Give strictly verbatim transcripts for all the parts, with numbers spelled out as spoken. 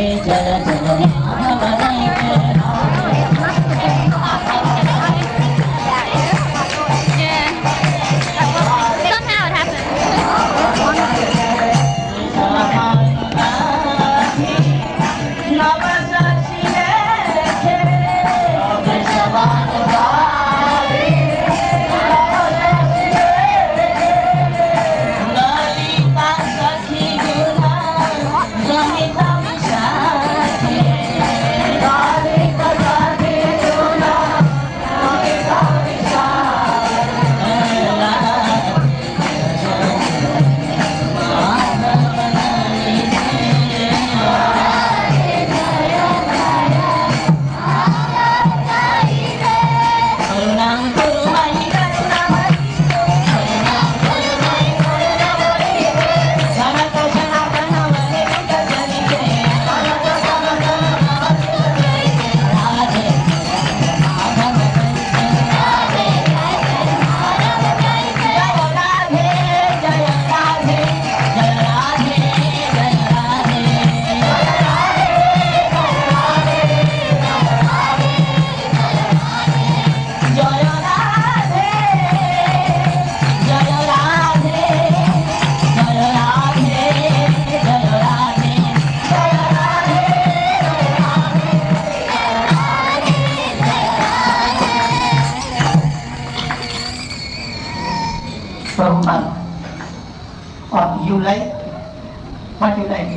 you like? What you like?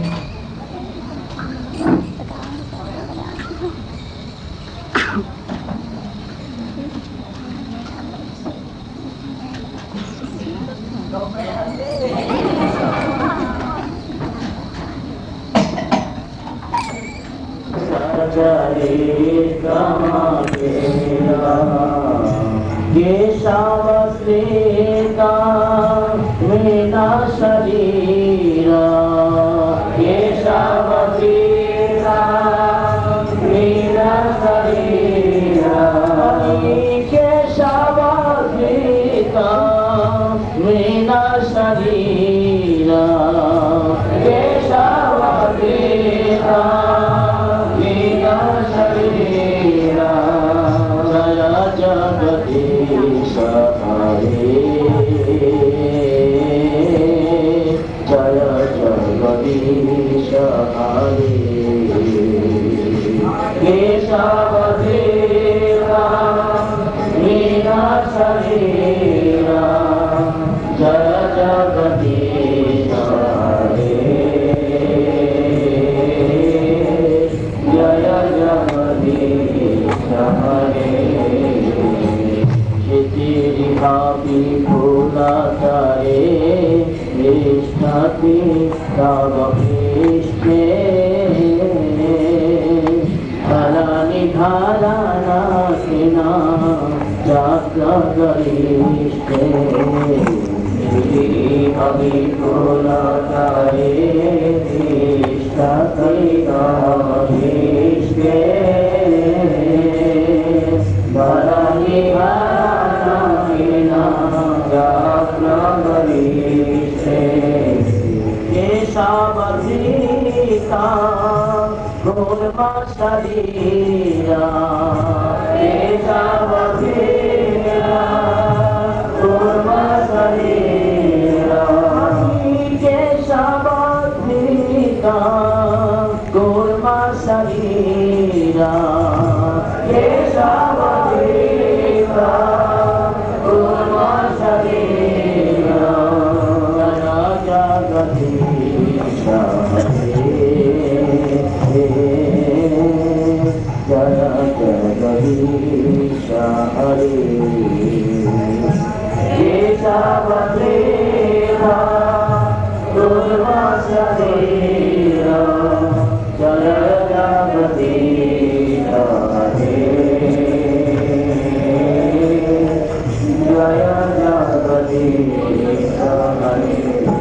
ये शावस्त्रेता मेना शरीरा ये शावस्त्रेता मेना शरीरा के शावस्त्रेता मेना शरीरा के शावस्त्रेता मेना शरीरा जगदीश हरे जय जगदीश हरे केशवदेवा मीना शरीरा जय जगदीश हरे जय जगदीश हरे भावी फूलतरे निष्ठति तव पृष्ठे धरानि धारणासिना जाग्रगरिष्ठे भावी फूलतरे निष्ठति तव पृष्ठे धरानि केशवधीता गुणमा शरीरा केशवधीता गुणमा शरीरा केशवधीता गुणमा शरीरा केशवधीता गुणमा शरीरा जगदीश हरे जय जगदीश हरे केशवदेवा गुणमा शरीरा जय जगदीश हरे जय जगदीश हरे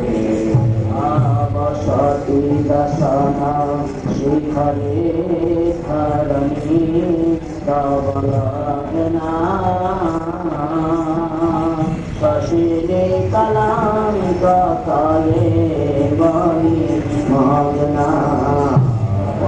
आवसति दशना शिखरे धरणी तव गगना शशिने कलाङ्गकाले मणि मग्ना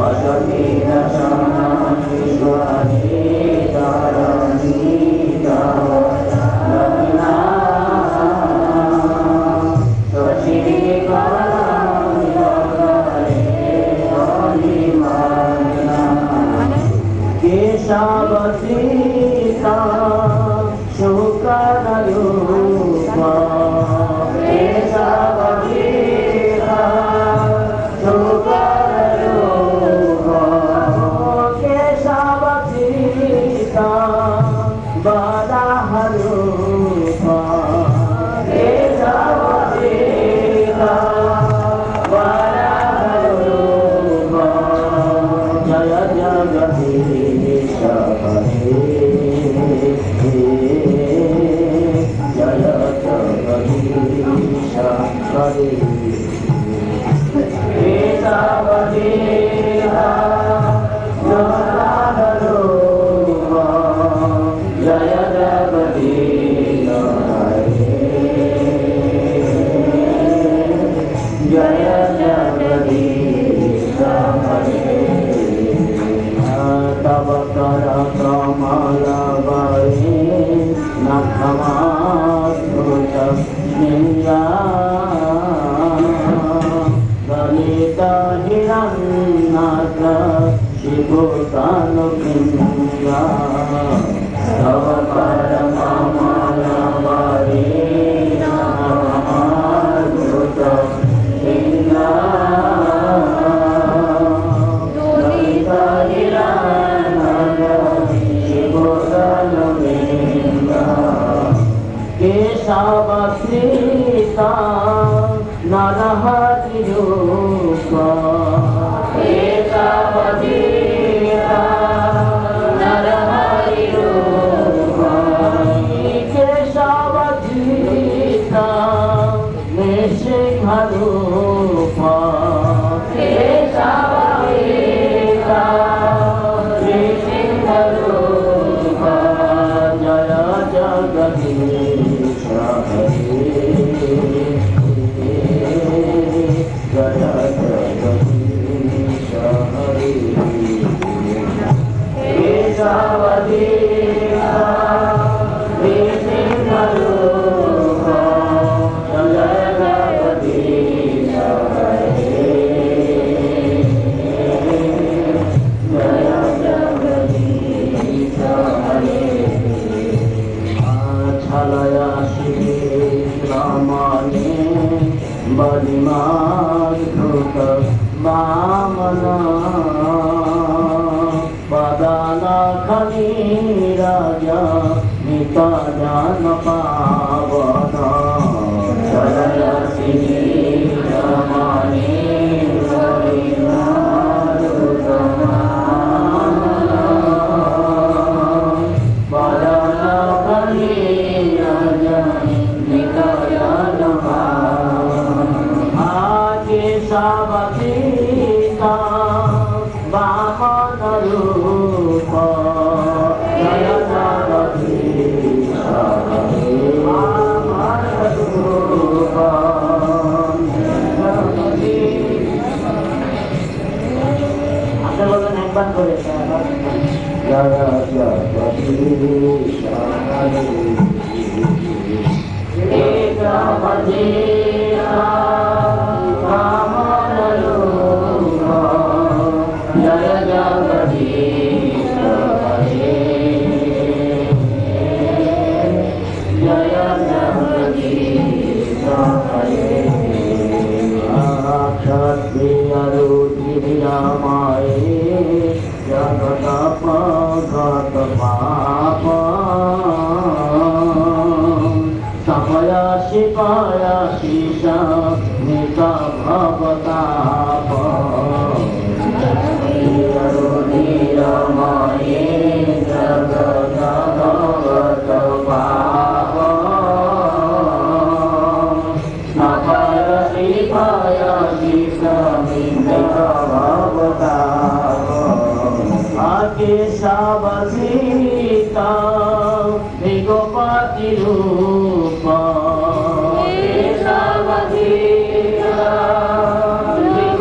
Kesavatita,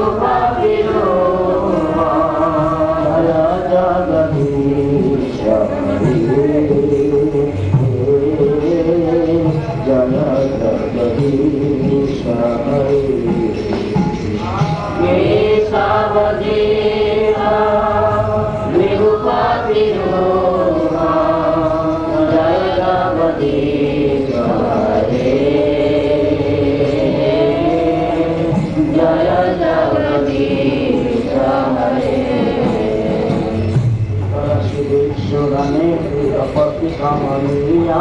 जगदीश हरे केशवदेव रघुपति जय जगदीश हरे जय जगदीश हरे सुरने प्रियपति कमनीया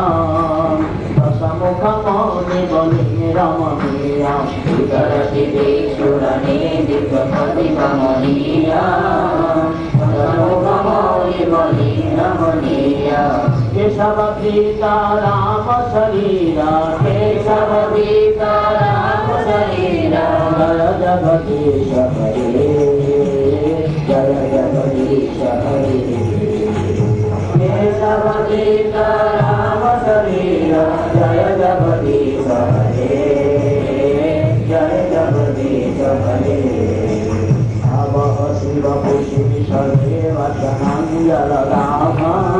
दशमुखमौनि बलि रमणीया सुरने प्रियपति कमनीया दशमुखमौनि बलि रमणीया केशव सीता राम शरीरा केशव सीता राम शरीरा जय जगदीश हरे जय जगदीश हरे केशव सीता राम शरीरा जय जगदीश हरे जय जगदीश हरे भव शिव पुष्पिशरे वचनाञ्जलराम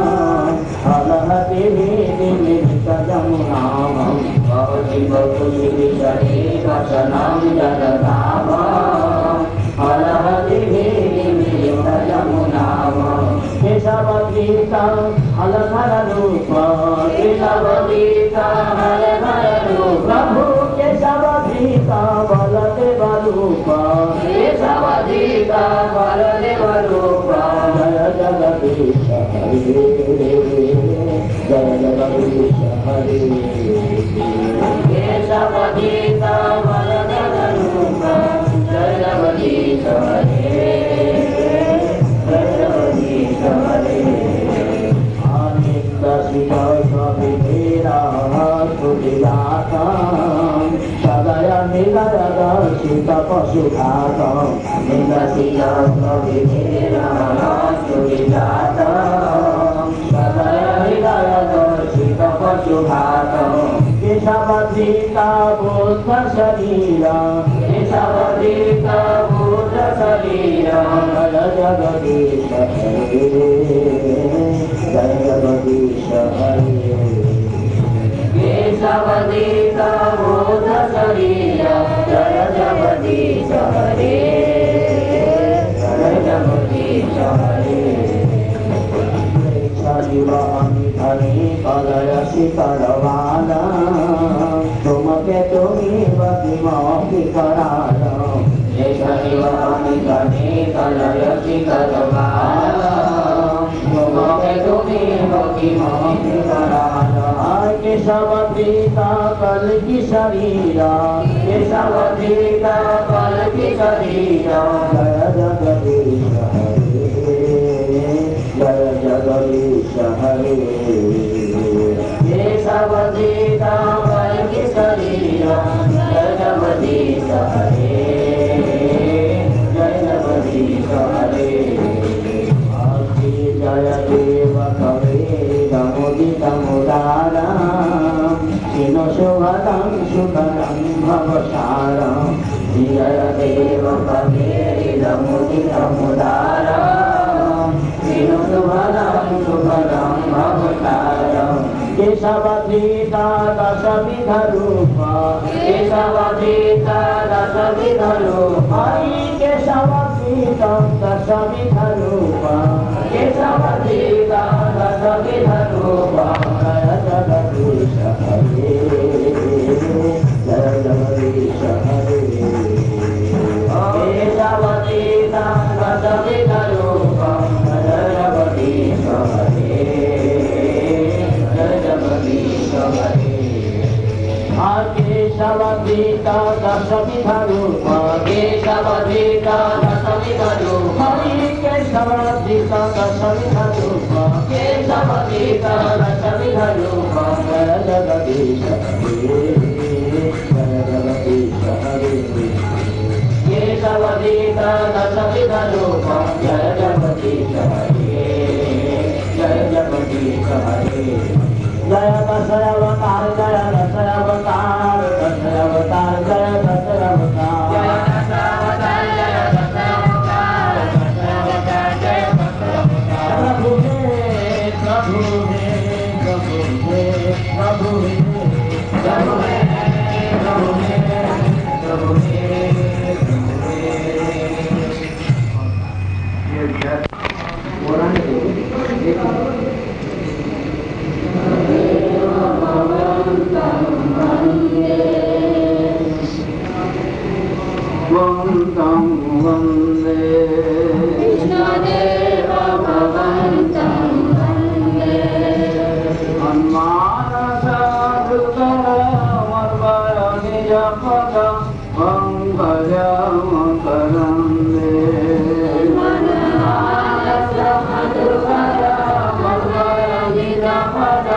हलहति निमित्त जमुनाम भव शिव पुष्पिशरे वचनाञ्जलराम हलहति निमित्त जमुनाम केशव सीता हलधर रूप केशव सीता हलधर रूप प्रभु केशव सीता बलदेव रूप केशव सीता बलदेव रूप जय जगदीश हरे जय जगदीश हरे केशव सीता बलदेव रूप जय जगदीश हरे जय जगदीश हरे आनंद शिवविधेरा सुविलाता सदय निलय दर्शित पशुघाता निंद शिवविधेरा सुविलाता सदय निलय दर्शित पशुघाता केशव सीता बुद्ध शरीरा केशव सीता बुद्ध शरीरा जय जगदीश हरे जय जगदीश हरे केशव सीता बुद्ध शरीरा जय जगदीश हरे जय जगदीश हरे शिवानी कलय शिखरवाला तुमके तुम्हें बतिमोहि कराला शिवानी कलय शिखरवाला तुमके तुम्हें बतिमोहि कराला केशव सीता कल की शरीरा केशव सीता कल की शरीरा जय जगदीश हरे जय जगदीश हरे केशव सीता कल की शरीरा जय जगदीश हरे जय जगदीश हरे जय देव कवे मुदित मुदारा शिनो शुभदं शुभदं भवसारं जय देव कवे मुदित मुदारा शिनो शुभदं शुभदं भवसारं केशव सीता दशविध रूप केशव सीता दशविध रूप केशव सीता दशविध रूप केशव सीता दशविध रूप जय जगदीश हरे जय जगदीश हरे केशव सीता दशविध रूप जय जगदीश हरे जय जगदीश हरे केशव सीता दशविध रूप केशव सीता दशविध रूप केशव सीता दशविध रूप केशव सीता दशविध रूप जय जगदीश हरे जय जगदीश हरे केशव सीता दशविध रूप जय जगदीश हरे जय जगदीश हरे जय दशरवतार जय दशरवतार दशरवतार जय दशरवतार जय दशरवतार जय दशरवतार दशरवतार जय दशरवतार प्रभु हे प्रभु हे प्रभु हे प्रभु हे प्रभु हे प्रभु Vantam Vande Krishna Deva Bhavantam Vande Manmana Sadhukara Marvaya Nijapada Pankajam Karande Manmana Sadhukara Marvaya Nijapada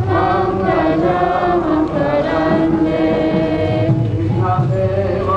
Pankajam Karande Krishna Deva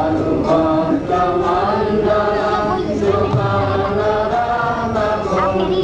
Happy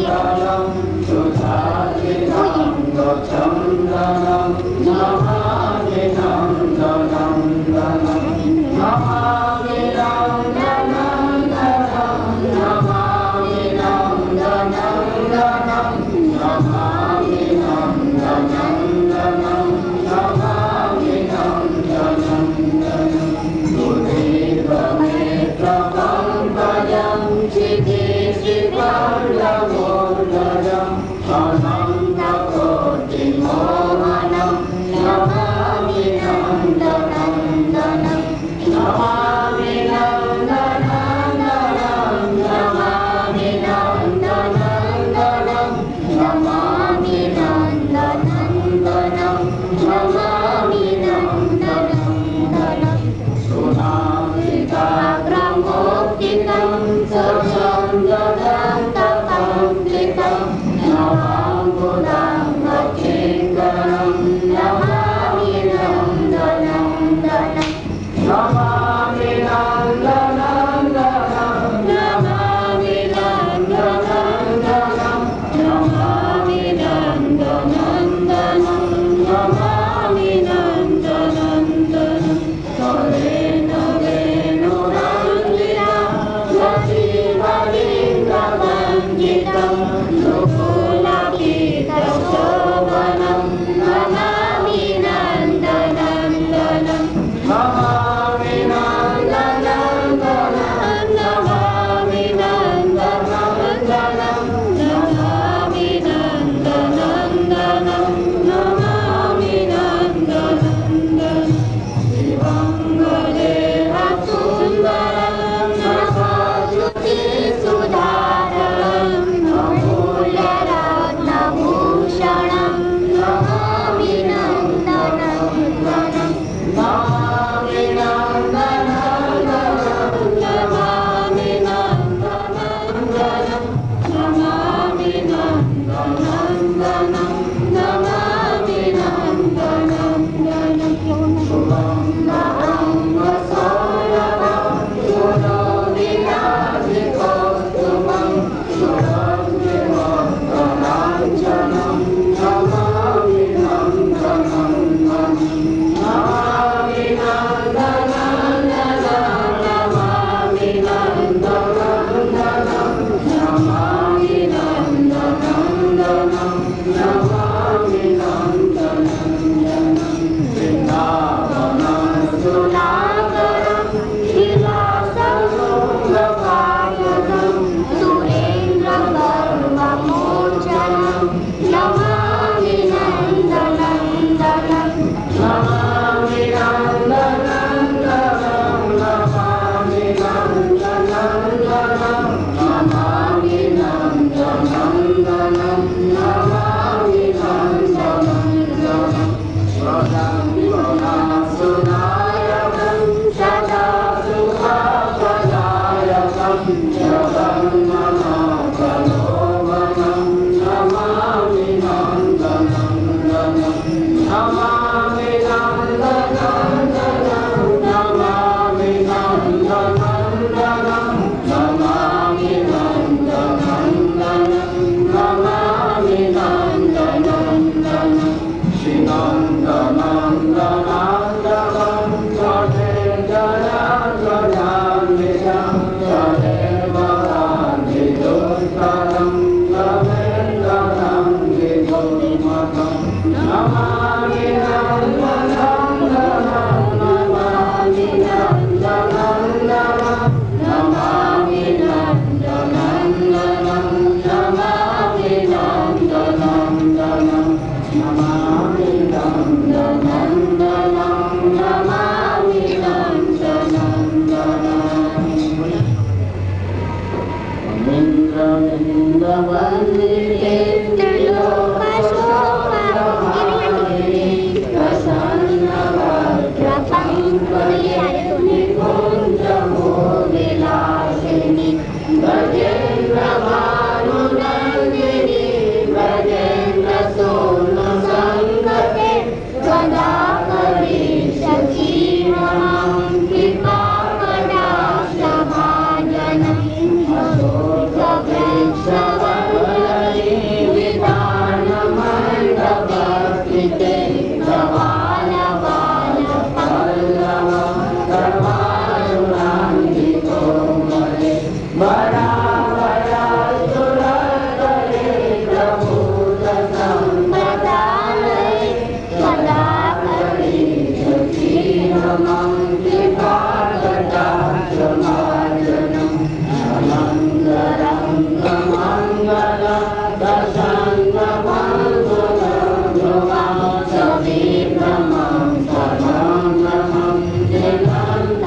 Namaminam, Namaminam, Namaminam,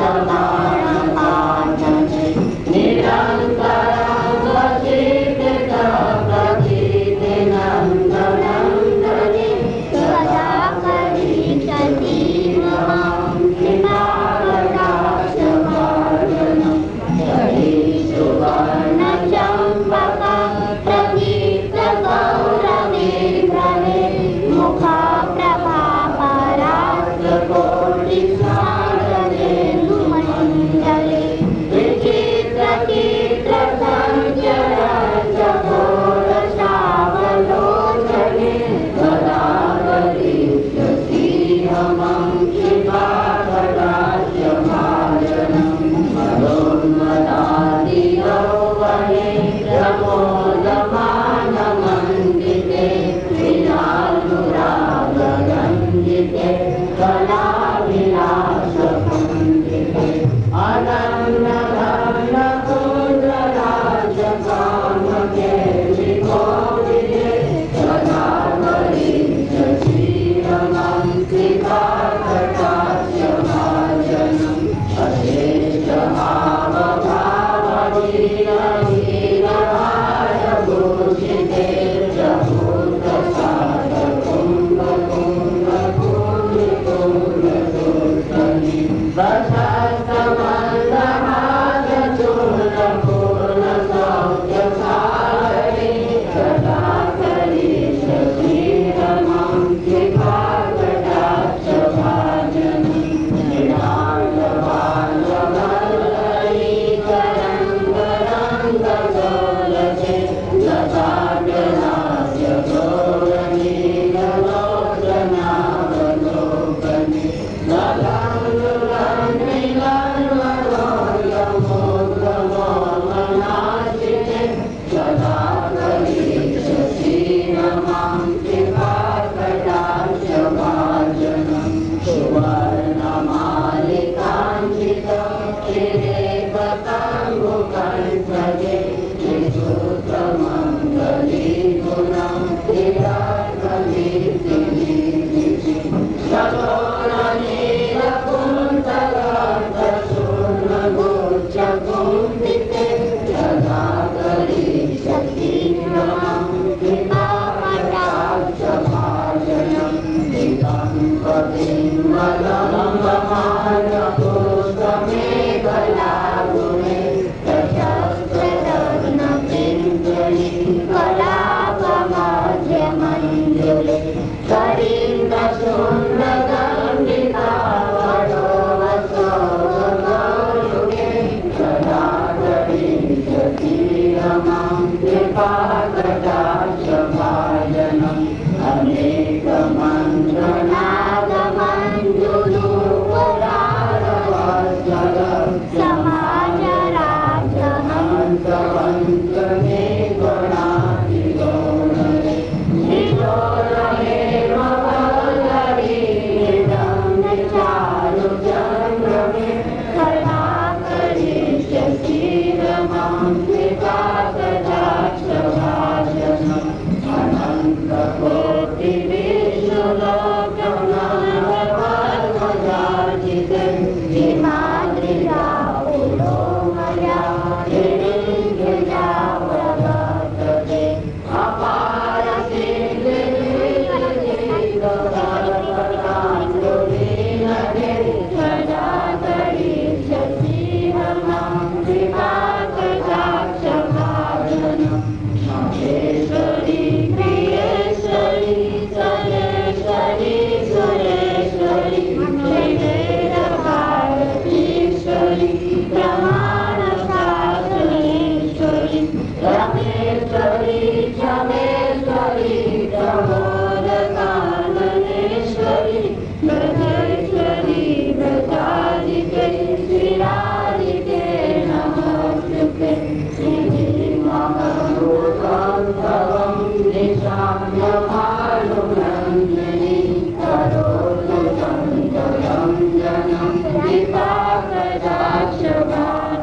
Vipa Kadasha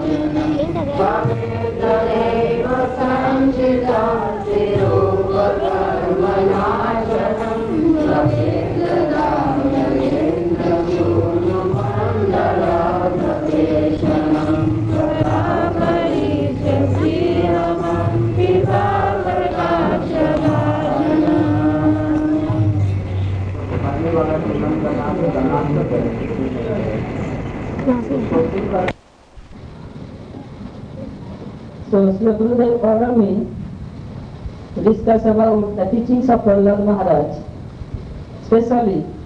So Sri Gurudev ordered me to discuss about the teachings of Prahlad Maharaj, especially